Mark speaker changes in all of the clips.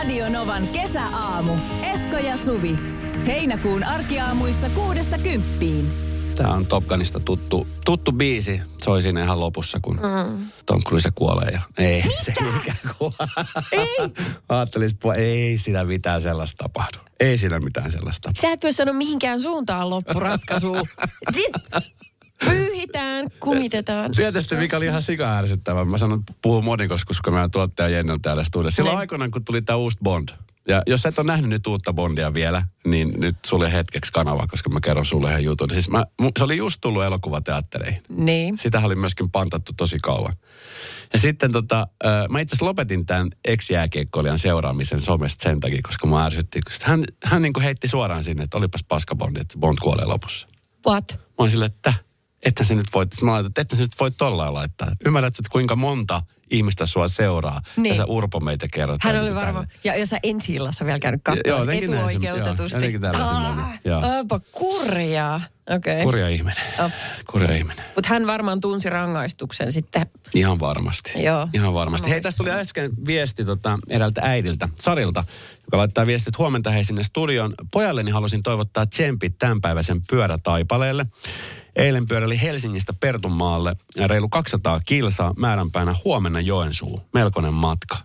Speaker 1: Radio Novan kesäaamu. Esko ja Suvi. Heinäkuun arkiaamuissa 6–10.
Speaker 2: Tämä on Top Gunista tuttu biisi. Soi siinä ihan lopussa, kun Tom Cruise kuolee. Ja ei, se mikään kuole.
Speaker 1: Ei.
Speaker 2: Ajattelin, ei siinä mitään sellaista tapahdu. Ei siinä mitään sellaista tapahdu.
Speaker 1: Sä et voi sanoa mihinkään suuntaan loppuratkaisuun. Sitten pyyhitään, kumitetaan.
Speaker 2: Tietysti mikä oli ihan sika-ärsyttävää. Mä sanon, puhun monikoskus, kun meidän tuottaja Jenni on täällä studiossa. Silloin aikoinaan, kun tuli tämä uusi Bond. Ja jos et ole nähnyt nyt uutta Bondia vielä, niin nyt sulle hetkeksi kanava, koska mä kerron sulle ihan jutun. Siis se oli just tullut elokuvateattereihin.
Speaker 1: Niin.
Speaker 2: Sitä oli myöskin pantattu tosi kauan. Ja sitten mä itse asiassa lopetin tämän ex-jääkiekkoilijan seuraamisen somesta sen takia, koska mä ärsyttiin. Hän niin kuin heitti suoraan sinne, että olipas paska Bondi, että Bond kuolee lopussa.
Speaker 1: What?
Speaker 2: Mä olin silleen, että sä nyt voit tollain laittaa. Ymmärrätkö, että kuinka monta ihmistä sua seuraa,
Speaker 1: niin.
Speaker 2: Ja sä Urpo meitä kerrot.
Speaker 1: Hän oli varma. Ja jos sä ensi-illassa vielä käynyt katsoa etuoikeutetusti.
Speaker 2: Joo, jotenkin tällaisen meni.
Speaker 1: Onpa kurjaa. Okay.
Speaker 2: Kurja ihminen. Oh. Kurja ihminen.
Speaker 1: Mutta hän varmaan tunsi rangaistuksen sitten.
Speaker 2: Ihan varmasti.
Speaker 1: Joo.
Speaker 2: Ihan varmasti. Hei, tässä tuli äsken viesti eräältä äidiltä, Sarilta, joka laittaa viestit huomenta hei sinne studion. Pojalleni halusin toivottaa tsempit tämänpäiväisen pyörätaipaleelle. Eilen pyöräili Helsingistä Pertunmaalle reilu 200 kilsaa, määränpäänä huomenna Joensuu. Melkoinen matka.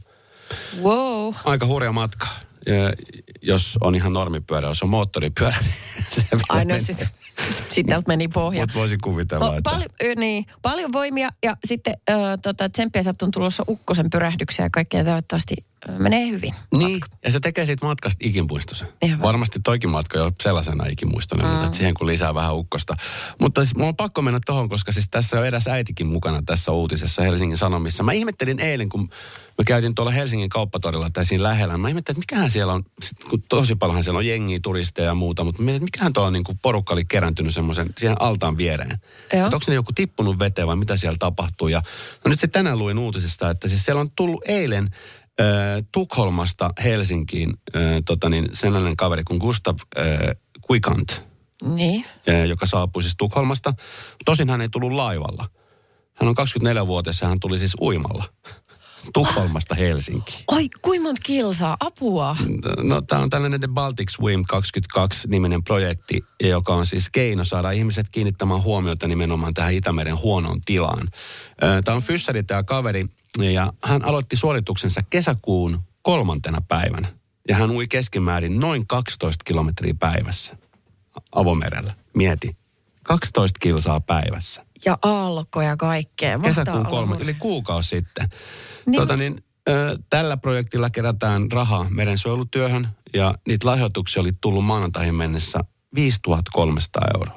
Speaker 1: Wow.
Speaker 2: Aika hurja matka. Ja jos on ihan normipyörä, jos on moottoripyörä, niin se
Speaker 1: ainoa sitten. Sitten täältä meni pohja.
Speaker 2: Mutta voisin kuvitella, että
Speaker 1: paljon voimia ja sitten tsemppiä on tulossa ukkosen pyrähdyksiä ja kaikkea toivottavasti menee hyvin.
Speaker 2: Niin, ja se tekee siitä matkasta ikimuistoisen. Varmasti toikin matka jo sellaisena ikimuistoinen, että siihen kun lisää vähän ukkosta. Mutta siis mulla on pakko mennä tohon, koska siis tässä on eräs äitikin mukana tässä uutisessa Helsingin Sanomissa. Mä ihmettelin eilen, kun me käytiin tuolla Helsingin kauppatorilla tai siinä lähellä. Mä ihmettelin, että mikähän siellä on, kun tosi paljonhan siellä on jengiä, turisteja ja muuta, mutta mietin, että mikähän tuolla niin kuin porukka oli keräntynyt semmoisen siihen altaan viereen. Että onko ne joku tippunut veteen vai mitä siellä tapahtuu. Ja no nyt se tänään luin uutisesta, että siis siellä on tullut eilen Tukholmasta Helsinkiin sellainen kaveri kuin Gustav Quicant,
Speaker 1: niin.
Speaker 2: Joka saapui siis Tukholmasta. Tosin hän ei tullut laivalla. Hän on 24-vuotias ja hän tuli siis uimalla Tukholmasta Helsinkiin.
Speaker 1: Oi, kuinka monta kilsaa? Apua?
Speaker 2: No tämä on tällainen The Baltic Swim 22-niminen projekti, joka on siis keino saada ihmiset kiinnittämään huomiota nimenomaan tähän Itämeren huonoon tilaan. Tämä on fyssäri tämä kaveri. Ja hän aloitti suorituksensa kesäkuun 3. päivänä. Ja hän ui keskimäärin noin 12 kilometriä päivässä avomerellä. Mieti. 12 kilsaa päivässä.
Speaker 1: Ja aallokkoja kaikkea.
Speaker 2: Kesäkuun 3. Yli kuukausi sitten. Niin. Tällä projektilla kerätään rahaa merensuojelutyöhön. Ja niitä lahjoituksia oli tullut maanantaihin mennessä 5 300 €.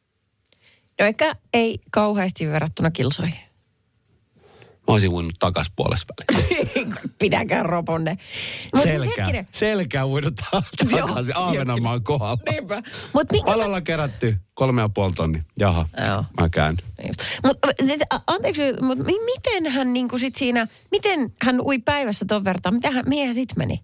Speaker 1: No eikä ei kauheasti verrattuna kilsoihin.
Speaker 2: Mä olisin uinut takas puolessa välissä.
Speaker 1: Pidäkään roponne.
Speaker 2: Selkää uinut takaisin Ahvenanmaan kohdalla.
Speaker 1: Niinpä.
Speaker 2: Palalla kerätty 3,5 tonnia. Jaha, mä käyn.
Speaker 1: Mutta anteeksi, mutta miten hän niinku sit siinä, miten hän ui päivässä ton vertaan? Mihin hän sit meni?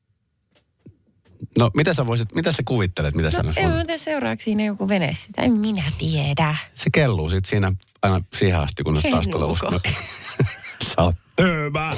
Speaker 2: No, mitä sä kuvittelet, mitä sä olisi voinut?
Speaker 1: Mitä seuraavaksi siinä joku vene sitä? En minä tiedä.
Speaker 2: Se kelluu sit siinä aina siihen asti, kun taas tulee uskon. Sä oot töymää.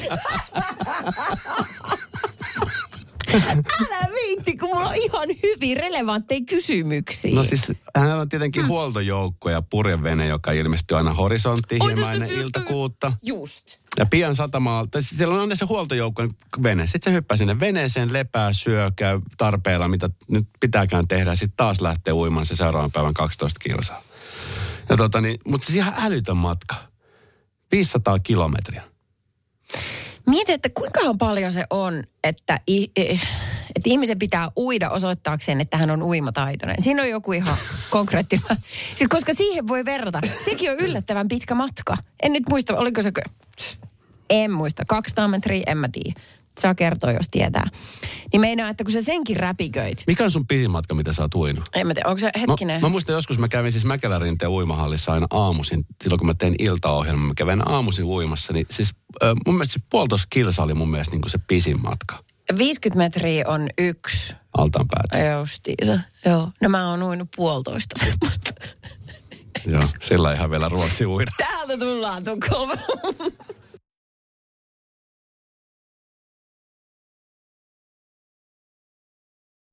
Speaker 1: Älä viitti, kun mulla on ihan hyvin relevantteja kysymyksiä.
Speaker 2: No siis, hän on tietenkin huoltojoukko ja purjevene, joka ilmestyy aina horisonttiin hieman ennen iltakuutta.
Speaker 1: Just.
Speaker 2: Ja pian satamaalta, siellä on aina se huoltojoukkojen vene. Sitten se hyppää sinne veneeseen, lepää, syö, käy tarpeella, mitä nyt pitääkään tehdä. Sitten taas lähtee uimaan se seuraavan päivän 12 kilsaa. Ja mutta siis ihan älytön matka. 500 kilometriä.
Speaker 1: Mieti, että kuinka paljon se on, että ihmisen pitää uida osoittaakseen, että hän on uimataitoinen. Siinä on joku ihan konkreettinen. Siis koska siihen voi verrata. Sekin on yllättävän pitkä matka. En nyt muista, oliko se... En muista. 200 metriä, en mä tiedä. Saa kertoa, jos tietää. Niin meinaa, että kun sä senkin räpiköit.
Speaker 2: Mikä on sun pisin matka, mitä sä oot uinut?
Speaker 1: En mä tiedä, onko se hetkinen?
Speaker 2: Mä muistan joskus, mä kävin siis Mäkelärinteen uimahallissa aina aamuisin. Silloin kun mä tein iltaohjelman, mä kävin aamuisin uimassa. Niin siis mun mielestä se 1,5 kilsa oli mun mielestä niin kuin se pisin matka.
Speaker 1: 50 metriä on 1.
Speaker 2: Altaan päätä.
Speaker 1: Justiinsa. Joo. No mä oon uinut 1,5.
Speaker 2: Joo, sillä ihan vielä Ruotsi uida.
Speaker 1: Täältä tullaan Tukholmaan.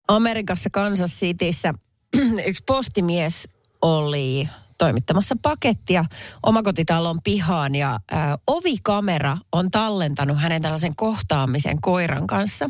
Speaker 1: Amerikassa Kansas Cityssä yksi postimies oli toimittamassa pakettia omakotitalon pihaan ja ovikamera on tallentanut hänen tällaisen kohtaamisen koiran kanssa.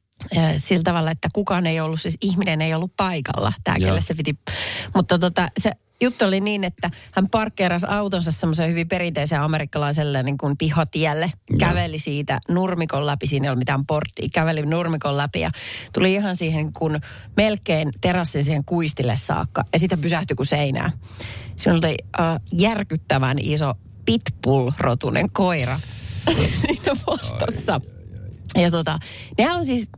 Speaker 1: Sillä tavalla, että kukaan ei ollut, siis ihminen ei ollut paikalla, kelle se piti. Mutta se juttu oli niin, että hän parkkeerasi autonsa semmoisen hyvin perinteisen amerikkalaiselle niin kuin pihatielle. Käveli siitä nurmikon läpi, siinä ei ollut mitään porttia. Käveli nurmikon läpi ja tuli ihan siihen kun melkein terassin siihen kuistille saakka. Ja sitten pysähtyi kuin seinään. Siinä oli järkyttävän iso pitbull-rotunen koira siinä vastassa. Ja nehän on siis,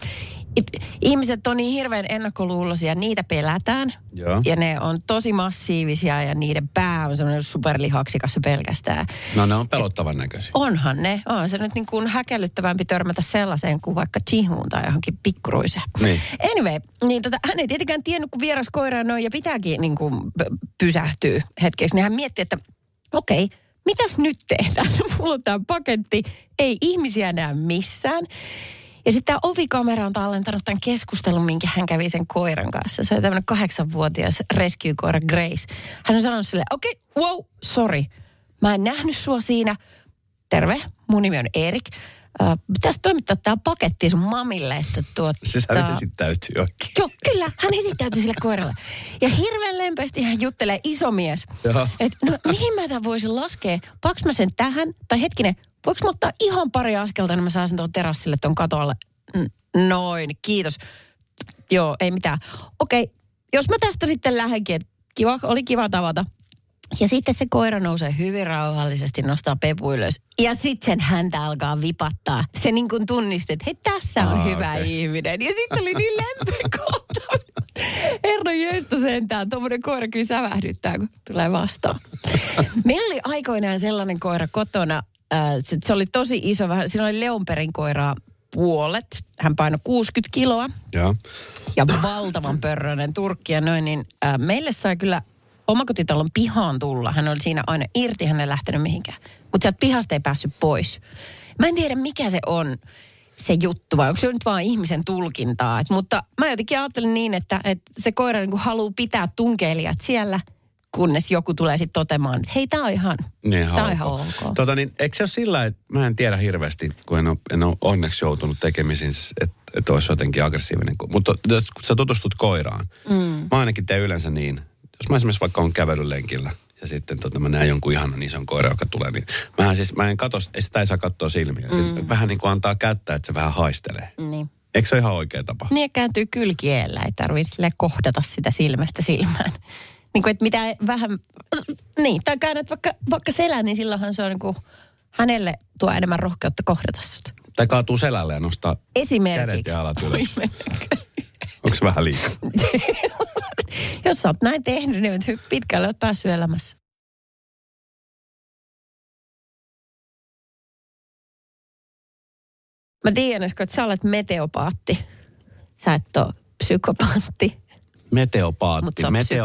Speaker 1: ihmiset on niin hirveän ennakkoluuloisia, niitä pelätään. Joo. Ja ne on tosi massiivisia ja niiden pää on semmoinen superlihaksikas pelkästään.
Speaker 2: No ne on pelottavan näköisiä.
Speaker 1: Onhan ne. On se nyt niin kuin häkellyttävämpi törmätä sellaiseen kuin vaikka chihuun tai johonkin pikkuruiseen. Niin. Anyway, niin hän ei tietenkään tiennyt, kun vieras koira noin ja pitääkin niin kuin pysähtyä hetkeksi. Niin hän mietti, että okei, mitäs nyt tehdään? Mulla on tämä paketti, ei ihmisiä näe missään. Ja sitten tämä ovikamera on tallentanut tämän keskustelun, minkä hän kävi sen koiran kanssa. Se on tämmöinen 8-vuotias rescue-koira Grace. Hän on sanonut silleen, okei, wow, sorry. Mä en nähnyt sua siinä. Terve, mun nimi on Erik. Pitäisi toimittaa tämä paketti sun mamille, että
Speaker 2: Siis hän esittäytyy oikein.
Speaker 1: Joo, kyllä, hän esittäytyy sille koiralle. Ja hirveän lempeästi hän juttelee isomies. Että no mihin mä tämän voisin laskea? Paaks mä sen tähän? Tai hetkinen, voiko mä ottaa ihan pari askelta, niin mä saan sen tuon terassille tuon katoalle? Noin, kiitos. Joo, ei mitään. Okei, jos mä tästä sitten lähdenkin, että oli kiva tavata. Ja sitten se koira nousee hyvin rauhallisesti, nostaa pepu ylös. Ja sitten sen häntä alkaa vipattaa. Se niin kuin tunnisti, että hei, tässä on hyvä ihminen. Ja sitten oli niin lempeä kohta. Herra jöstä sentään, tuommoinen koira kyllä sävähdyttää, kun tulee vastaan. Meillä oli aikoinaan sellainen koira kotona. Se oli tosi iso, siinä oli Leonperin koiraa puolet. Hän painoi 60 kiloa. Ja valtavan pörröinen turkki ja noin. Niin meille sai kyllä omakotitalon pihaan tulla. Hän oli siinä aina irti, hän ei lähtenyt mihinkään. Mutta sieltä pihasta ei päässyt pois. Mä en tiedä, mikä se on se juttu, vai onko se nyt vaan ihmisen tulkintaa. Mutta mä jotenkin ajattelin niin, että se koira niin kuin haluaa pitää tunkeilijat siellä, kunnes joku tulee sitten totemaan, että hei, tää on ihan, ok.
Speaker 2: Eikö se ole sillä, että mä en tiedä hirveästi, kun en ole onneksi joutunut tekemisiin, että olisi jotenkin aggressiivinen. Mutta kun sä tutustut koiraan, mä ainakin teen yleensä niin. Jos mä esimerkiksi vaikka on kävelylenkillä ja sitten mä näen jonkun ihanan ison koira, joka tulee, niin mä en katso, sitä ei saa katsoa silmiä. Vähän niin kuin antaa kättä, että se vähän haistelee.
Speaker 1: Niin.
Speaker 2: Eikö se ole ihan oikea tapa?
Speaker 1: Niin, ja kääntyy kylkiellä, ei tarvitse kohdata sitä silmästä silmään. Niin kuin, että mitä vähän, niin, tai käännät vaikka selän, niin silloinhan se on niin kuin, hänelle tuo enemmän rohkeutta kohdata sut.
Speaker 2: Tai kaatuu selälle ja nostaa kädet ja alat ylös. Onko se vähän liikaa?
Speaker 1: Jos sä oot näin tehnyt, niin pitkälle oot päässyt elämässä. Mä tiedän, että sä olet meteopaatti. Sä et ole psykopaatti.
Speaker 2: Meteopaatti.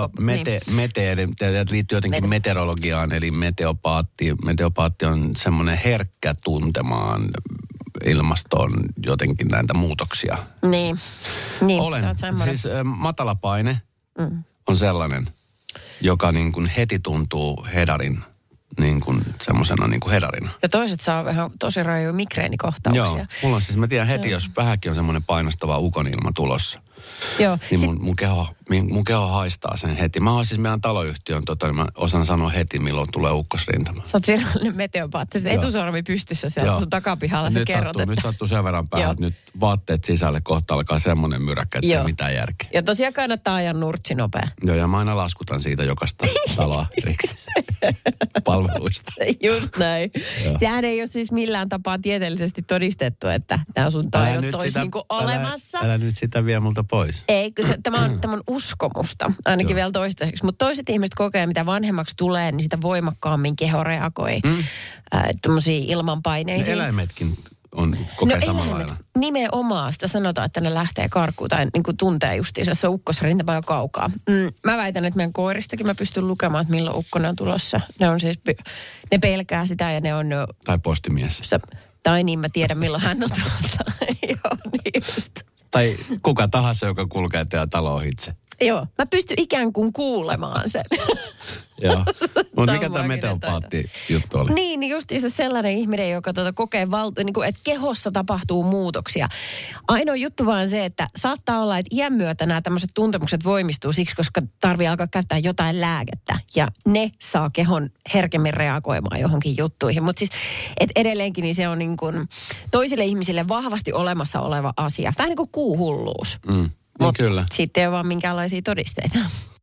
Speaker 2: Liittyy jotenkin meteorologiaan, eli meteopaatti. Meteopaatti on semmoinen herkkä tuntemaan ilmastoon jotenkin näitä muutoksia.
Speaker 1: Niin
Speaker 2: olen. Siis matala paine on sellainen, joka niin kuin heti tuntuu hedarin, niin kuin semmoisena niin kuin hedarina.
Speaker 1: Ja toiset saa vähän tosi rajuja migreenikohtauksia.
Speaker 2: Joo, mulla on siis, mä tiedän heti, jos vähänkin on semmoinen painostava ukonilma tulossa.
Speaker 1: Joo.
Speaker 2: Niin mun keho haistaa sen heti. Mä oon siis meidän taloyhtiön, niin mä osaan sanoa heti, milloin tulee ukkosrintama.
Speaker 1: Sä oot virallinen meteopaatti, sitten etusormi pystyssä siellä sun takapihalla.
Speaker 2: Nyt sattuu sen verran päähän, että nyt vaatteet sisälle kohta alkaa semmoinen myräkkä, että ei mitään järkeä.
Speaker 1: Ja tosiaan kannattaa ajaa nurtsi nopea.
Speaker 2: Joo, ja mä aina laskutan siitä jokaista taloa erikseen palveluista.
Speaker 1: Just näin. Sehän ei ole siis millään tapaa tieteellisesti todistettu, että nämä sun taidot olisi niin kuin olemassa.
Speaker 2: Älä nyt sitä vie multa pois.
Speaker 1: Ei, tämä on uskomusta, ainakin vielä toistaiseksi. Mutta toiset ihmiset kokee, mitä vanhemmaksi tulee, niin sitä voimakkaammin keho reagoi tuommoisiin ilmanpaineisiin.
Speaker 2: Eläimetkin kokee samalla lailla.
Speaker 1: Nimenomaan sitä sanotaan, että ne lähtee karkuun tai niin kuin tuntee justiinsa se ukkosrintama jo kaukaa. Mä väitän, että meidän koiristakin mä pystyn lukemaan, että milloin ukkonen on tulossa. Ne on siis, ne pelkää sitä ja ne on...
Speaker 2: Tai postimies.
Speaker 1: Tai niin mä tiedän, milloin hän on tulossa. Joo, niin just.
Speaker 2: Tai kuka tahansa, joka kulkee teidän talo ohitse.
Speaker 1: Joo, mä pystyn ikään kuin kuulemaan sen.
Speaker 2: Joo, mutta mikä tämä meteopaatti juttu oli?
Speaker 1: Niin justiinsa sellainen ihminen, joka kokee, että kehossa tapahtuu muutoksia. Ainoa juttu vaan se, että saattaa olla, että iän myötä nämä tämmöiset tuntemukset voimistuu siksi, koska tarvii alkaa käyttää jotain lääkettä. Ja ne saa kehon herkemmin reagoimaan johonkin juttuihin. Mutta siis, että edelleenkin niin se on niin kuin toisille ihmisille vahvasti olemassa oleva asia. Vähän niin kuin kuuhulluus.
Speaker 2: Mutta kyllä.
Speaker 1: Siitä ei ole vaan minkäänlaisia todisteita.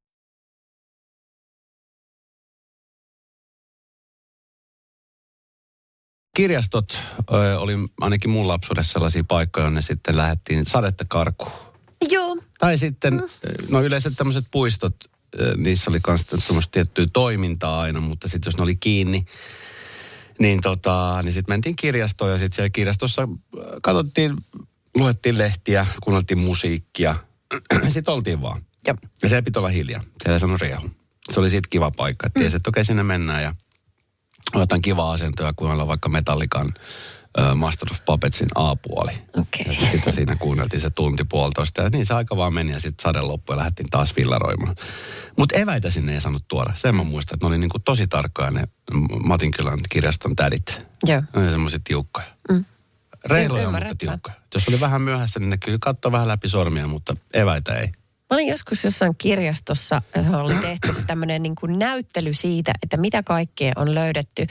Speaker 2: Kirjastot oli ainakin mun lapsuudessa sellaisia paikkoja, jonne sitten lähdettiin sadetta karkuun.
Speaker 1: Joo.
Speaker 2: Tai sitten, no yleensä tämmöiset puistot, niissä oli myös tämmöistä tiettyä toimintaa aina, mutta sitten jos ne oli kiinni, niin sitten mentiin kirjastoon ja sitten siellä kirjastossa katsottiin, luettiin lehtiä, kuunneltiin musiikkia. Sitten oltiin vaan.
Speaker 1: Joo.
Speaker 2: Ja siellä piti olla hiljaa. Siellä ei sanonut riehu. Se oli sitten kiva paikka. Tiesi, että okei, sinne mennään ja otetaan kivaa asentoa, kun ollaan vaikka Metallican Master of Puppetsin A-puoli.
Speaker 1: Okay.
Speaker 2: Ja sitten siinä kuunneltiin se tunti puolitoista. Ja niin se aika vaan meni ja sitten sade loppui ja lähdettiin taas fillaroimaan. Mutta eväitä sinne ei saanut tuoda. Sen mä muistan, että ne oli niinku tosi tarkkoja ne Matinkylän kirjaston tädit.
Speaker 1: Joo.
Speaker 2: Ne oli semmoisia tiukkoja. Reiloja, mutta tiukkoja. Jos oli vähän myöhässä, niin ne kyllä katsoi vähän läpi sormia, mutta eväitä ei.
Speaker 1: Mä olin joskus jossain kirjastossa, oli tehty tämmöinen niin kuin näyttely siitä, että mitä kaikkea on löydetty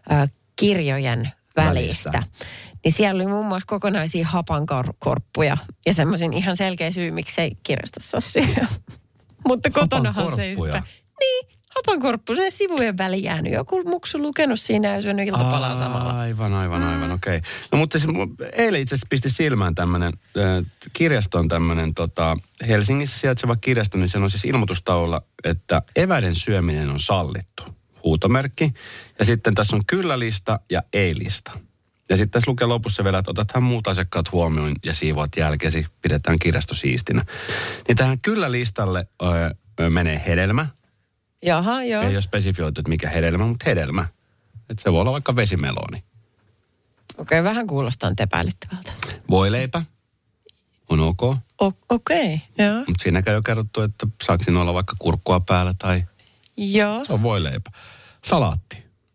Speaker 1: kirjojen välistä. Niin siellä oli muun muassa kokonaisia hapankorppuja ja semmoisin ihan selkeä syy, miksei kirjastossa ole syy. Mutta kotonahan se ei sitä. Niin, hapankorppu, sen sivujen väliin jäänyt. Joku muksu lukenut siinä ja syönyt iltapalaa samalla.
Speaker 2: Aivan, okei. Okay. No mutta siis eilen itse asiassa pisti silmään tämmöinen kirjaston tämmöinen Helsingissä sijaitseva kirjasto, niin siellä on siis ilmoitustaululla, että eväiden syöminen on sallittu. Huutomerkki. Ja sitten tässä on kyllä-lista ja ei-lista. Ja sitten tässä lukee lopussa vielä, että otathan muut asiakkaat huomioon ja siivoat jälkeesi, pidetään kirjasto siistinä. Niin tähän kyllä-listalle menee hedelmä.
Speaker 1: Jaha, joo.
Speaker 2: Ei ole spesifioitu, että mikä hedelmä, mutta hedelmä. Että se voi olla vaikka vesimeloni.
Speaker 1: Okei, vähän kuulostaa epäilyttävältä.
Speaker 2: Voileipä on ok.
Speaker 1: Okei, joo.
Speaker 2: Mutta siinäkään jo kerrottu, että saako siinä olla vaikka kurkkua päällä tai...
Speaker 1: Joo.
Speaker 2: Se on voileipä. Salaatti.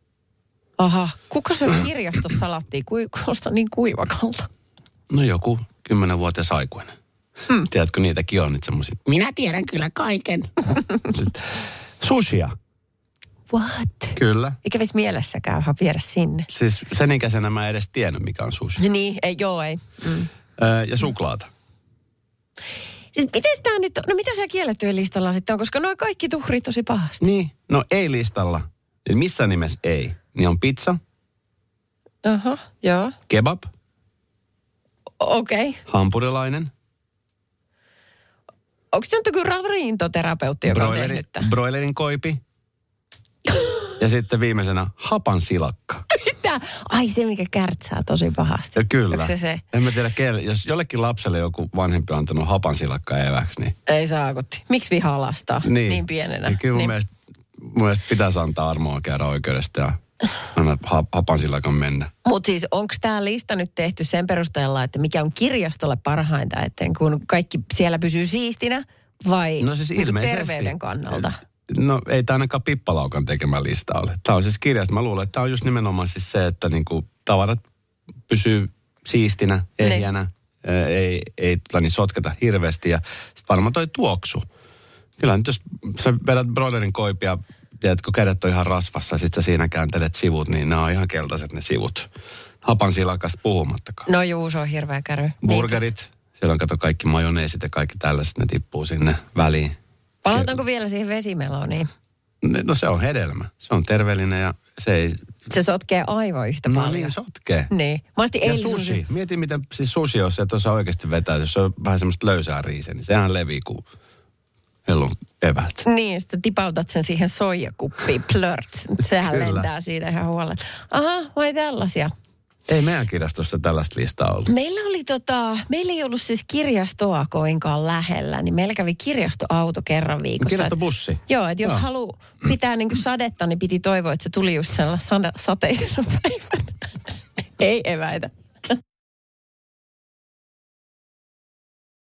Speaker 1: Aha, kuka se kirjastossa salaattia? Kuulostaa niin kuivakalta.
Speaker 2: No joku 10-vuotias aikuinen. Tiedätkö, niitäkin on nyt semmoisia. Minä tiedän kyllä kaiken. Sushia.
Speaker 1: What?
Speaker 2: Kyllä.
Speaker 1: Eikä kävisi mielessäkään viedä sinne.
Speaker 2: Siis sen ikäisenä mä en edes tiennyt, mikä on sushi.
Speaker 1: Niin, ei.
Speaker 2: Ja suklaata.
Speaker 1: Siis miten tää nyt on? No mitä siellä kiellettyjen listalla sitten on? Koska nuo kaikki tuhrii tosi pahasti.
Speaker 2: Niin, no ei listalla. Missään nimessä ei. Niin on pizza.
Speaker 1: Aha, joo.
Speaker 2: Kebab.
Speaker 1: Okei.
Speaker 2: Hampurilainen.
Speaker 1: Onko se nyt joku ravintoterapeutti, joka on tehnyt tämän?
Speaker 2: Broilerin koipi. Ja sitten viimeisenä hapansilakka.
Speaker 1: Mitä? Ai se, mikä kärtsää tosi pahasti.
Speaker 2: Ja kyllä.
Speaker 1: Onko se?
Speaker 2: En mä tiedä, jos jollekin lapselle joku vanhempi on antanut hapansilakkaa eväksi, niin...
Speaker 1: Ei saakutti. Miksi vihaa lastaa niin pienenä?
Speaker 2: Niin kyllä mun mielestä pitäisi antaa armoa käydä oikeudesta ja anna hapansilakan mennä.
Speaker 1: Mutta siis onko tämä lista nyt tehty sen perusteella, että mikä on kirjastolle parhainta, että kun kaikki siellä pysyy siistinä vai
Speaker 2: no siis ilmeisesti
Speaker 1: terveyden kannalta?
Speaker 2: No ei tämä ainakaan Pippalaukan tekemä lista ole. Tämä on siis kirjasta. Mä luulen, että tämä on just nimenomaan siis se, että niinku tavarat pysyy siistinä, ehjänä, ei niin sotketa hirveästi ja sitten varmaan toi tuoksu. Kyllä nyt jos sä vedät broilerin koipia, tiedätkö, kädet on ihan rasvassa ja sitten sä siinä kääntelet sivut, niin ne on ihan keltaiset ne sivut. Hapansilakasta puhumattakaan.
Speaker 1: No juu, se on hirveä käry.
Speaker 2: Burgerit, siellä on kato kaikki majoneesit ja kaikki tällaiset, ne tippuu sinne väliin.
Speaker 1: Palataanko vielä siihen vesimeloniin?
Speaker 2: No se on hedelmä. Se on terveellinen ja se ei...
Speaker 1: Se sotkee aivan yhtä paljon.
Speaker 2: No niin, sotkee.
Speaker 1: Niin.
Speaker 2: Ja sushi. Mieti, miten siis sushi, jos et osaa oikeasti vetää, jos se on vähän semmoista löysää riisiä, niin sehän levii kuin hellun evät.
Speaker 1: Niin, sitten tipautat sen siihen soijakuppiin, plört. Sehän lentää siitä ihan huolella. Aha, vai tällaisia?
Speaker 2: Ei meidän kirjastossa tällaista listaa ollut.
Speaker 1: Meillä ei ollut siis kirjastoa koinkaan lähellä, niin meillä kävi kirjastoauto kerran viikossa.
Speaker 2: Kirjastobussi?
Speaker 1: Joo, että jos haluaa pitää niin kuin sadetta, niin piti toivoa, että se tuli just sellaisena sateisena päivänä. Ei eväitä.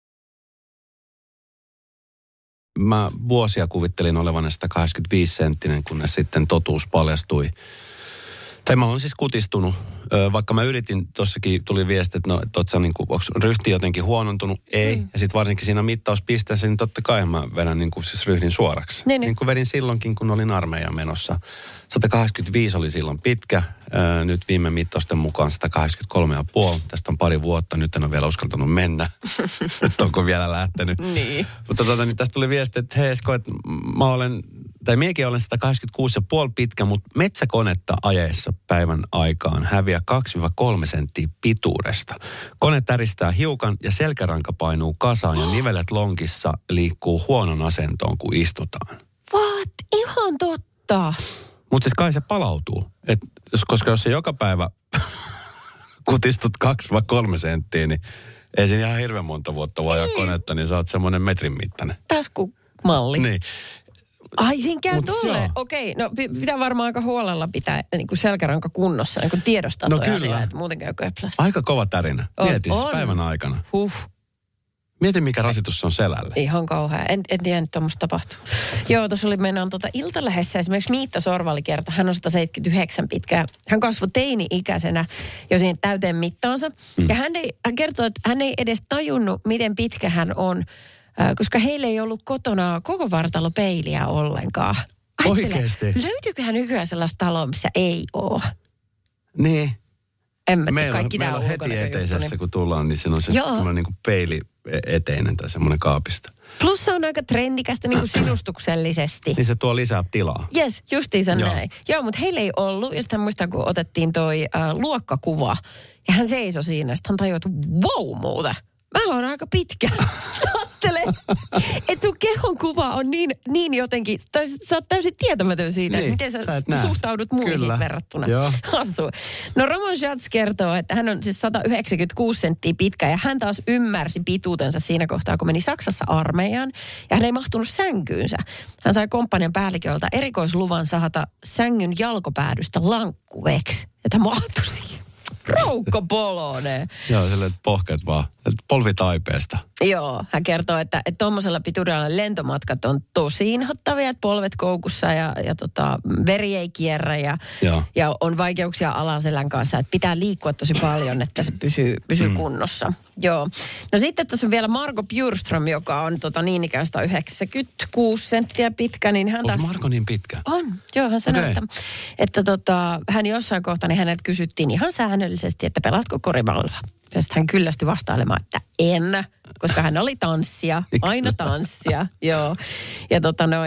Speaker 2: mä vuosia kuvittelin olevan 185-senttinen, kunnes sitten totuus paljastui. Tai mä oon siis kutistunut, vaikka mä yritin, tossakin tuli viesti, että no, onko ryhti jotenkin huonontunut? Ei. Ja sitten varsinkin siinä mittauspisteessä, niin totta kai mä vedän siis ryhdin suoraksi. Niin kuin vedin silloinkin, kun olin armeijan menossa. 185 oli silloin pitkä, nyt viime mittausten mukaan 183,5. Tästä on pari vuotta, nyt en ole vielä uskaltanut mennä. Nyt onko vielä lähtenyt.
Speaker 1: Niin.
Speaker 2: Mutta niin tästä tuli viesti, että hei Esko, että miekin olen 186,5 pitkä, mutta metsäkonetta ajeessa päivän aikaan häviää 2-3 senttiä pituudesta. Kone täristää hiukan ja selkäranka painuu kasaan ja nivelet lonkissa liikkuu huonon asentoon, kun istutaan.
Speaker 1: What? Ihan totta.
Speaker 2: Mutta siis kai se palautuu. Koska jos se joka päivä kutistut 2-3 senttiä, niin ei siinä ihan hirveän monta vuotta voi ajaa konetta, niin sä oot semmoinen metrin mittainen.
Speaker 1: Taskumalli.
Speaker 2: Niin.
Speaker 1: Ai, siinä käy tolleen. Okei, no pitää varmaan aika huolella pitää niin kuin selkäranka kunnossa, niin kuin tiedostaa toi asia, että muuten käy köplästä.
Speaker 2: Aika kova tärinä. Mieti siis päivän aikana. Mieti, mikä rasitus on selälle.
Speaker 1: Ihan kauhea. En tiedä, että tuommoista tapahtuu. Joo, tuossa oli mennään Iltalehdessä esimerkiksi Miitta Sorvali kertoi, hän on 179 pitkä. Hän kasvoi teini-ikäisenä jo siihen täyteen mittaansa. Ja hän kertoi, että hän ei edes tajunnut, miten pitkä hän on, koska heillä ei ollut kotona koko vartalopeiliä ollenkaan.
Speaker 2: Oikeesti?
Speaker 1: Löytyyköhän nykyään sellaista taloa, missä ei ole?
Speaker 2: Niin.
Speaker 1: Meillä
Speaker 2: on heti eteisessä, kun tullaan, niin siinä on se semmoinen niin kuin peili eteinen tai semmoinen kaapista.
Speaker 1: Plus se on aika trendikästä niin kuin sinustuksellisesti.
Speaker 2: Niin se tuo lisää tilaa.
Speaker 1: Jes, justiinsa näin. Joo, mutta heillä ei ollut. Ja sitten muistan, kun otettiin toi luokkakuva. Ja hän seisoi siinä. Sitten hän tajui, että wow muuten. Mä oon aika pitkä. Ajattele, että sun kehon kuva on niin jotenkin, tai sä oot täysin tietämätön siitä, niin, että miten sä suhtaudut muihin verrattuna. Hassu. No Roman Schatz kertoo, että hän on siis 196 senttiä pitkä ja hän taas ymmärsi pituutensa siinä kohtaa, kun meni Saksassa armeijaan ja hän ei mahtunut sänkyynsä. Hän sai komppanian päälliköltä erikoisluvan sahata sängyn jalkopäädystä lankkuveksi, että hän mahtui siihen. Roukko Polonen.
Speaker 2: Joo, silleen, että pohkeet vaan. Polvitaipeesta.
Speaker 1: Joo, hän kertoo, että tuommoisella pituudella lentomatkat on tosi inhottavia, että polvet koukussa ja veri ei kierrä ja on vaikeuksia alaselän kanssa, että pitää liikkua tosi paljon, että se pysyy kunnossa. Joo. No sitten tässä on vielä Margo Bjurström, joka on niin ikään 196 senttiä pitkä, niin hän taas...
Speaker 2: Onko Margo niin pitkä?
Speaker 1: On. Joo, hän sanoi, että hän jossain kohtaa, niin häneltä kysyttiin ihan säännöllisesti, että pelaatko koripalloa? Ja sitten hän kyllästyi vastailemaan, että en, koska hän oli tanssia, aina tanssia, joo. Ja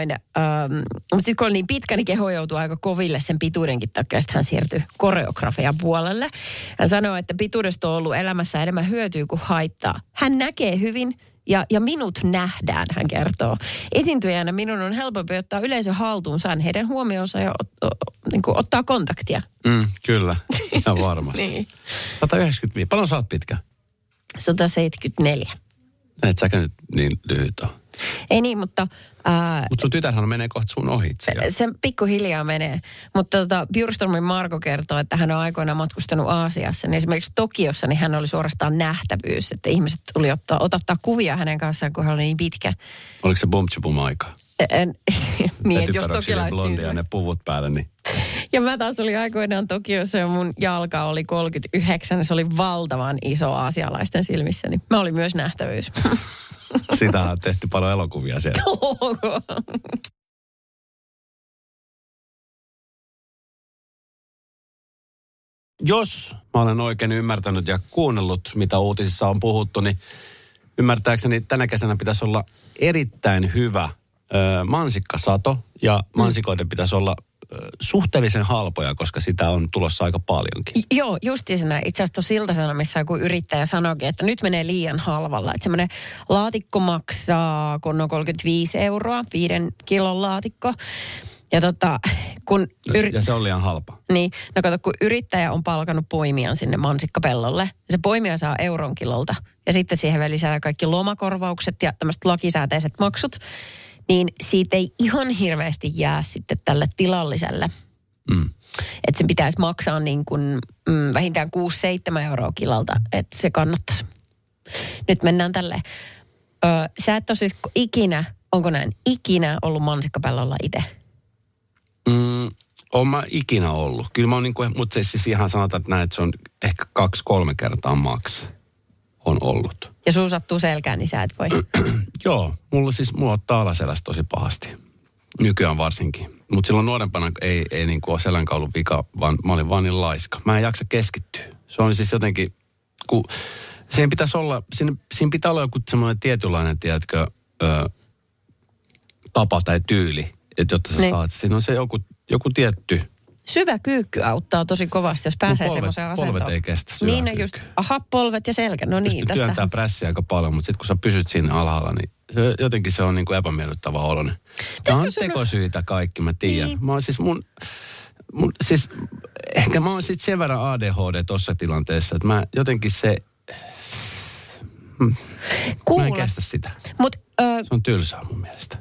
Speaker 1: mutta sitten kun oli niin pitkä, niin keho joutui aika koville sen pituudenkin takia, sitten hän siirtyi koreografian puolelle. Hän sanoi, että pituudesta on ollut elämässä enemmän hyötyä kuin haittaa. Hän näkee hyvin ja minut nähdään, hän kertoo. Esiintyjänä minun on helpompi ottaa yleisön haltuun, saan heidän huomionsa ja ottaa kontaktia.
Speaker 2: Kyllä, ihan varmasti.
Speaker 1: Niin.
Speaker 2: 195. Paljon sä oot pitkä?
Speaker 1: 174.
Speaker 2: Et säkä nyt niin lyhyt ole.
Speaker 1: Ei niin, mutta...
Speaker 2: Mutta sun tytärhän menee kohta sun ohitse.
Speaker 1: Se pikkuhiljaa menee. Mutta Bjurströmin Marko kertoo, että hän on aikoinaan matkustanut Aasiassa. Niin esimerkiksi Tokiossa niin hän oli suorastaan nähtävyys. Että ihmiset tuli ottaa kuvia hänen kanssaan, kun hän oli niin pitkä.
Speaker 2: Oliko se bum aikaa?
Speaker 1: Niin, että jos tokilaiset...
Speaker 2: blondia ja ne puvut päälle, niin...
Speaker 1: Ja mä taas olin aikoinaan Tokiossa ja mun jalka oli 39. Ja se oli valtavan iso aasialaisten silmissä. Niin mä olin myös nähtävyys.
Speaker 2: Sitä on tehty paljon elokuvia siellä. Jos mä olen oikein ymmärtänyt ja kuunnellut, mitä uutisissa on puhuttu, niin ymmärtääkseni tänä kesänä pitäisi olla erittäin hyvä mansikkasato ja mansikoiden pitäisi olla suhteellisen halpoja, koska sitä on tulossa aika paljonkin.
Speaker 1: Joo, justiisena. Itse asiassa tuossa Ilta-Sanomissa joku yrittäjä sanoikin, että nyt menee liian halvalla. Että semmoinen laatikko maksaa 35 €, 5 kilon laatikko. Ja
Speaker 2: ja se on liian halpa.
Speaker 1: Niin, no kato, kun yrittäjä on palkannut poimijan sinne mansikkapellolle, se poimija saa euron kilolta. Ja sitten siihen vielä lisää kaikki lomakorvaukset ja tämmöiset lakisääteiset maksut. Niin siitä ei ihan hirveästi jää sitten tälle tilalliselle. Että se pitäisi maksaa niin kuin vähintään 6-7 € kilolta, että se kannattaisi. Nyt mennään tälleen. Sä et ole siis ikinä onko näin ikinä ollut mansikkapellolla itse?
Speaker 2: Oon mä ikinä ollut. Kyllä mä oon niinku, mutta siis ihan sanotaan, että näin, että se on ehkä 2-3 kertaa maks on ollut.
Speaker 1: Ja sun sattuu selkään, niin sä et voi.
Speaker 2: Joo, mulla ottaa alaselästä tosi pahasti. Nykyään varsinkin. Mutta silloin nuorempana ei niinku ole selänkä ollut vika, vaan mä olin vaan niin laiska. Mä en jaksa keskittyä. Se on siis jotenkin, kun siinä pitäisi olla, siinä pitää olla joku semmoinen tietynlainen, tiedätkö, tapa tai tyyli, että jotta sä saat. Siinä on se joku tietty.
Speaker 1: Syvä kyykky auttaa tosi kovasti, jos pääsee semmoiseen asentoon.
Speaker 2: Polvet ei kestä syvä
Speaker 1: niin, just, polvet ja selkä, no niin.
Speaker 2: Tässä työntää prässiä aika paljon, mutta sitten kun sä pysyt siinä alhaalla, niin jotenkin se on niin kuin epämiellyttävä oloinen. Tämä on tekosyitä kaikki, mä tiedän. Niin. Mä oon siis siis ehkä mä oon sitten sen verran ADHD tossa tilanteessa, että mä jotenkin mä en kestä sitä. Se on tylsää mun mielestä.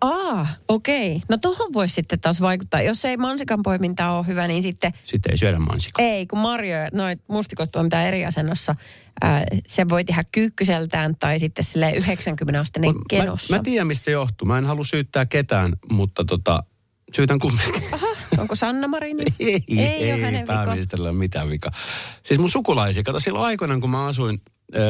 Speaker 1: Okei. No tohon voisi sitten taas vaikuttaa. Jos ei mansikan poiminta ole hyvä, niin sitten...
Speaker 2: Sitten ei syödä mansikaa.
Speaker 1: Ei, kun marjoja, noit mustikot on mitään eri asennossa. Se voi tehdä kyykkyseltään tai sitten silleen 90-astinen kenossa.
Speaker 2: Mä tiedän, mistä se johtuu. Mä en halua syyttää ketään, mutta syytän kumminkin.
Speaker 1: Aha, onko Sanna Marin?
Speaker 2: Ei ole hänen pääministerillä mitään vika. Siis mun sukulaisia, kato silloin aikoinaan, kun mä asuin...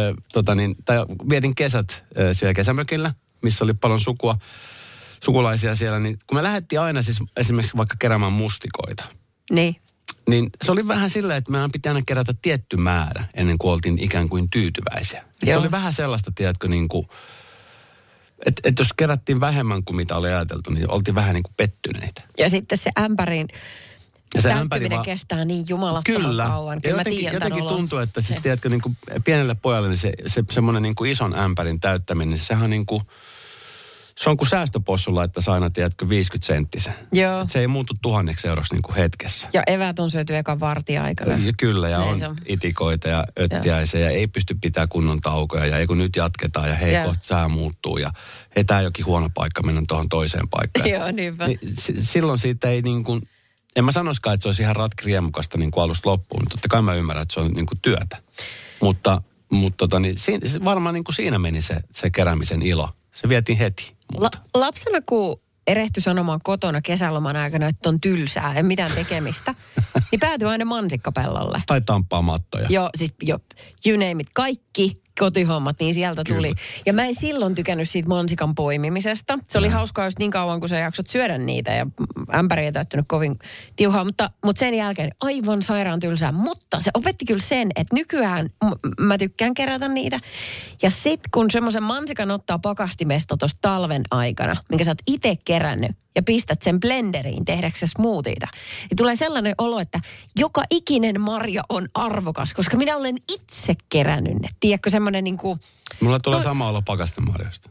Speaker 2: vietin kesät siellä kesämökillä, missä oli paljon sukulaisia siellä, niin kun me lähdettiin aina siis esimerkiksi vaikka keräämään mustikoita. Niin se oli vähän silleen, että meidän piti aina kerätä tietty määrä ennen kuin oltiin ikään kuin tyytyväisiä. Se oli vähän sellaista, tiedätkö, niin kuin, että jos kerättiin vähemmän kuin mitä oli ajateltu, niin oltiin vähän niin kuin pettyneitä.
Speaker 1: Ja sitten se ämpärin... Ja se täyttyminen kestää niin jumalattoman kauan.
Speaker 2: Kyllä jotenkin tuntuu, että sitten tiedätkö, niin kuin pienelle pojalle niin se semmoinen niin kuin ison ämpärin täyttäminen, niin sehän on niin kuin, se on kuin säästöpossulla, että sä aina tiedätkö 50 senttisen.
Speaker 1: Joo.
Speaker 2: Et se ei muutu 1,000 euroksi niin kuin hetkessä.
Speaker 1: Ja eväät on syöty ekan vartiaikana.
Speaker 2: Ja kyllä, ja on itikoita ja öttiäisiä ja ei pysty pitämään kunnon taukoja ja ei kun nyt jatketaan ja hei kohta sää muuttuu ja hei tää jokin huono paikka, mennään tuohon toiseen paikkaan.
Speaker 1: Joo, niinpä.
Speaker 2: Niin, silloin siitä ei niin kuin... En mä sanoisikaan, että se olisi ihan ratkriemukaista niin kuin alusta loppuun. Totta kai mä ymmärrän, että se on niin kuin työtä. Mutta varmaan niin kuin siinä meni se keräämisen ilo. Se vietiin heti.
Speaker 1: Lapsena kun erehtyi sanomaan kotona kesäloman aikana, että on tylsää, ei mitään tekemistä, niin päätyi aina mansikkapellolle.
Speaker 2: Tai tamppaa mattoja.
Speaker 1: Joo, siis you name it, kaikki kotihommat, niin sieltä tuli. Kyllä. Ja mä en silloin tykännyt siitä mansikan poimimisesta. Se oli hauskaa just niin kauan, kun sä jaksot syödä niitä ja ämpäri ei täyttänyt kovin tiuhaa, mutta sen jälkeen aivan sairaan tylsää. Mutta se opetti kyllä sen, että nykyään mä tykkään kerätä niitä. Ja sit kun semmoisen mansikan ottaa pakastimesta tuossa talven aikana, minkä sä oot itse kerännyt ja pistät sen blenderiin tehdäksesi smoothieita, niin tulee sellainen olo, että joka ikinen marja on arvokas, koska minä olen itse kerännyt ne. Tiedätkö, semmoinen niinku...
Speaker 2: Mulla tulee sama olo pakastemarjasta.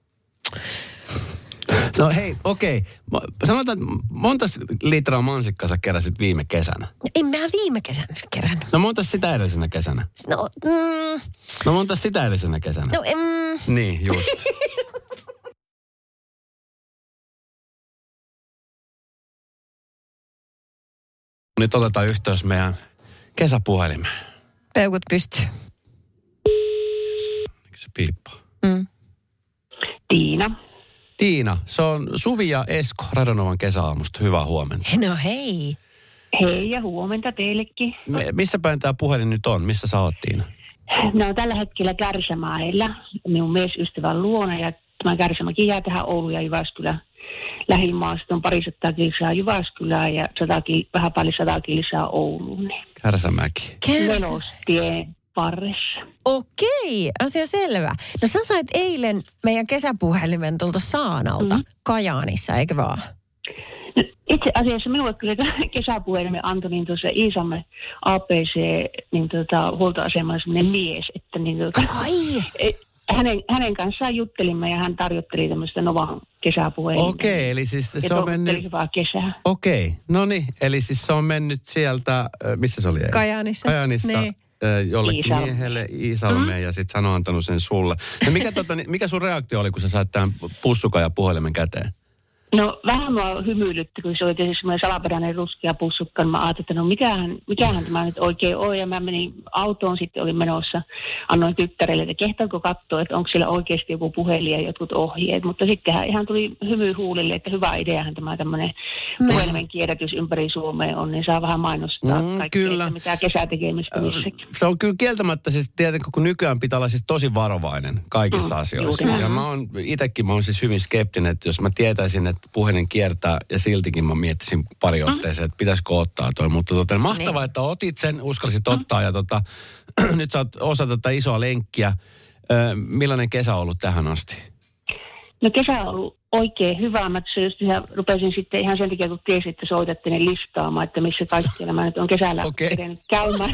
Speaker 2: No hei, okei. Sanotaan, että monta litraa mansikkaa sä keräsit viime kesänä?
Speaker 1: En mä viime kesänä kerännyt.
Speaker 2: No monta sitä edellisenä kesänä? No monta sitä edellisenä kesänä? Niin, just. Nyt otetaan yhteys meidän kesäpuhelimeen.
Speaker 1: Peukut pystyy.
Speaker 2: Se piippaa.
Speaker 3: Tiina,
Speaker 2: se on Suvi ja Esko Radonovan kesäaamusta. Hyvää huomenta.
Speaker 1: No hei.
Speaker 3: Hei ja huomenta teillekin.
Speaker 2: Missä päin tämä puhelin nyt on? Missä sä oot, Tiina?
Speaker 3: No tällä hetkellä Kärsämäellä minun miesystävän luona ja tämä Kärsämäkin jää tähän Oulu ja Jyväskylä lähimaasta. On 200 kilsaa Jyväskylää ja vähän paljon 100 kilsaa Ouluun.
Speaker 2: Kärsämäki.
Speaker 3: Nelostien varressa.
Speaker 1: Okei, asia selvä. No sä sait eilen meidän kesäpuhelimen tuolta Saanalta Kajaanissa, eikö vaan?
Speaker 3: No, itse asiassa minulle kyllä kesäpuhelimen antoi niin tuossa Iisalmen APC niin huoltoasemalla semmoinen mies, että niin hänen kanssaan juttelimme ja hän tarjotteli tämmöistä Novan kesäpuhelinta.
Speaker 2: Okei, eli siis se on mennyt...
Speaker 3: hyvää kesää.
Speaker 2: Okei, no niin, eli siis se on mennyt sieltä, missä se oli?
Speaker 1: Kajaanissa.
Speaker 2: Niin. Jollekin miehelle Iisalmeen ja sitten hän on antanut sen sulle. Ja mikä sun reaktio oli, kun sä sait tämän pussukan ja puhelimen käteen?
Speaker 3: No vähän mua hymyilytti, kun se oli tietysti semmoinen salaperäinen ruskea pussukka, niin mä ajattelin, että no mikähän tämä nyt oikein on, ja mä menin autoon, sitten olin menossa, annoin tyttärelle, että kehtaanko katsoa, että onko siellä oikeasti joku puhelin ja jotkut ohjeet, mutta sittenhän ihan tuli hymy huulille, että hyvä ideahan tämä tämmöinen puhelimen kierrätys ympäri Suomea on, niin saa vähän mainostaa kaikkea, mitä kesätekemistä missäkin.
Speaker 2: Se on kyllä kieltämättä siis tietenkin, kun nykyään pitää olla siis tosi varovainen kaikissa asioissa. Ja mä oon siis hyvin skeptinen, että jos mä tietäisin, että puhelin kiertää ja siltikin mä miettisin pari otteeseen, että pitäisikö ottaa toi. Mutta mahtavaa, että otit sen, uskallisit ottaa ja nyt sä oot osa tätä isoa lenkkiä. Millainen kesä on ollut tähän asti?
Speaker 3: No kesä on ollut oikein hyvä. Mä rupesin sitten ihan sen takia, kun tiesin, että soitatte ne listaamaan, että missä kaikkialla mä nyt on kesällä kerennyt käymään.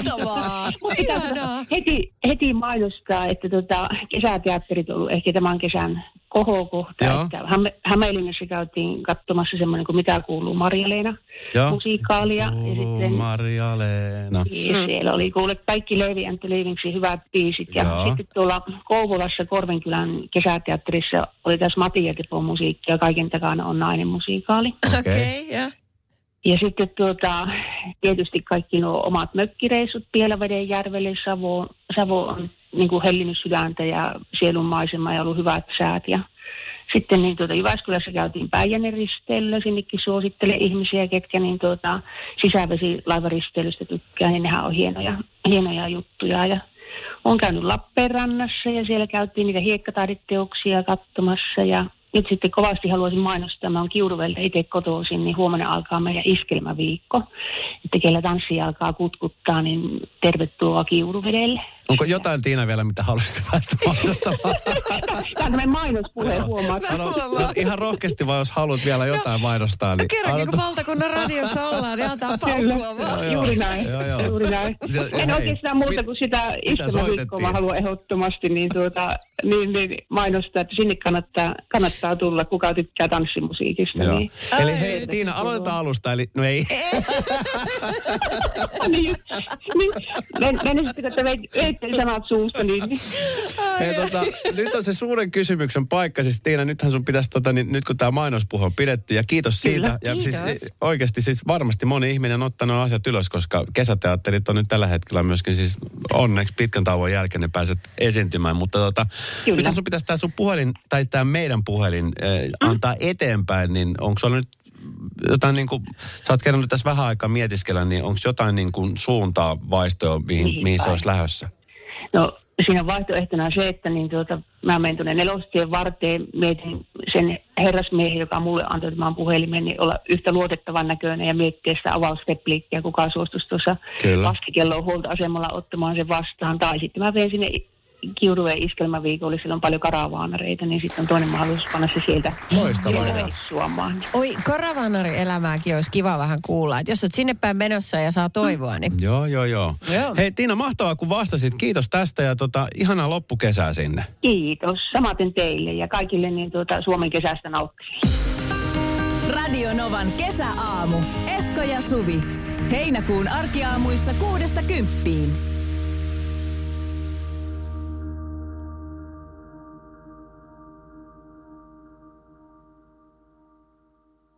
Speaker 3: heti mainostaa, että kesäteatterit on ollut ehkä tämän kesän kohokohta. Että Hämeenlinnassa käytiin katsomassa semmoinen kuin Mitä kuuluu Marja-Leena musiikaalia. Ja sitten
Speaker 2: Marja-Leena.
Speaker 3: Ja siellä oli kuullut kaikki Leevi and the Leavingsin hyvät biisit. Ja sitten tuolla Kouvolassa Korvenkylän kesäteatterissa oli tässä Matti ja Tepon musiikkia. Kaiken takana on nainen musikaali.
Speaker 1: Okei, ja.
Speaker 3: Ja sitten tietysti kaikki nuo omat mökkireissut Pielaveden järvelle. Savo on niin kuin hellinyt sydäntä ja sielunmaisema ja ollut hyvät säät. Ja sitten niin Jyväskylässä käytiin Päijänne risteilyllä, sinnekin suosittelen ihmisiä, ketkä niin sisävesilaivaristeilystä tykkää, niin nehän on hienoja juttuja. Ja olen käynyt Lappeenrannassa ja siellä käytiin niitä hiekkataideteoksia katsomassa ja nyt sitten kovasti haluaisin mainostaa, mä oon Kiuruvedeltä itse kotoisin, niin huomenna alkaa meidän iskelmäviikko. Että kellä tanssia alkaa kutkuttaa, niin tervetuloa Kiuruvedelle.
Speaker 2: Onko jotain, Tiina, vielä, mitä haluaisit päästä mainostamaan?
Speaker 3: Tämä on tämmöinen mainospuhe, huomaat.
Speaker 2: Ihan rohkeasti vaan, jos haluat vielä jotain mainostaa. Niin
Speaker 1: kerrankin, kun valtakunnan radiossa ollaan, niin antaa paukkua vaan.
Speaker 3: Juuri näin. En oikeastaan muuta kuin sitä iskelmäviikkoa mä haluan ehdottomasti niin mainostaa, että sinne kannattaa tulla, kuka tykkää tanssimusiikista. Niin.
Speaker 2: Eli hei, Tiina, aloitetaan alusta, eli no ei.
Speaker 3: Mennä sitten, että veitte sanat suusta, niin.
Speaker 2: Hei, nyt on se suuren kysymyksen paikka. Siis Tiina, nythän sun pitäisi, nyt kun tämä mainospuhe on pidetty, ja kiitos siitä. Ja
Speaker 1: kiitos.
Speaker 2: Siis oikeasti siis varmasti moni ihminen on ottanut asiat ylös, koska kesäteatterit on nyt tällä hetkellä myöskin siis onneksi pitkän tauon jälkeen ne pääset esiintymään. Mutta nythän sun pitäisi tämä sun puhelin, tai tämä meidän puhelin antaa eteenpäin, niin onko sulla nyt jotain niin kuin, sä oot kerännyt tässä vähän aikaa mietiskellä, niin onko jotain niin kuin suuntaa, vaistoa, mihin se olisi lähdössä?
Speaker 3: No siinä on vaihtoehtona se, että mä menen tuonne Nelostien varteen, mietin sen herrasmiehen, joka mulle antoi tämän puhelimen, niin olla yhtä luotettavan näköinen ja miettiä sitä avausrepliikkiä, kuka suostuisi tuossa vastikelloon huoltoasemalla ottamaan sen vastaan. Tai sitten mä vien sinne Kiuruveen iskelmäviikolle, siellä on paljon karavaanareita, niin sitten on toinen mahdollisuus panna se sieltä reissuamaan.
Speaker 1: Oi, karavaanarielämääkin olisi kiva vähän kuulla, että jos olet sinne päin menossa ja saa toivoa, niin.
Speaker 2: Joo. Hei Tiina, mahtavaa kun vastasit. Kiitos tästä ja ihanaa loppukesää sinne.
Speaker 3: Kiitos, samaten teille ja kaikille niin Suomen kesästä nauttiville.
Speaker 4: Radio Novan kesäaamu. Esko ja Suvi. Heinäkuun arkiaamuissa 6–10.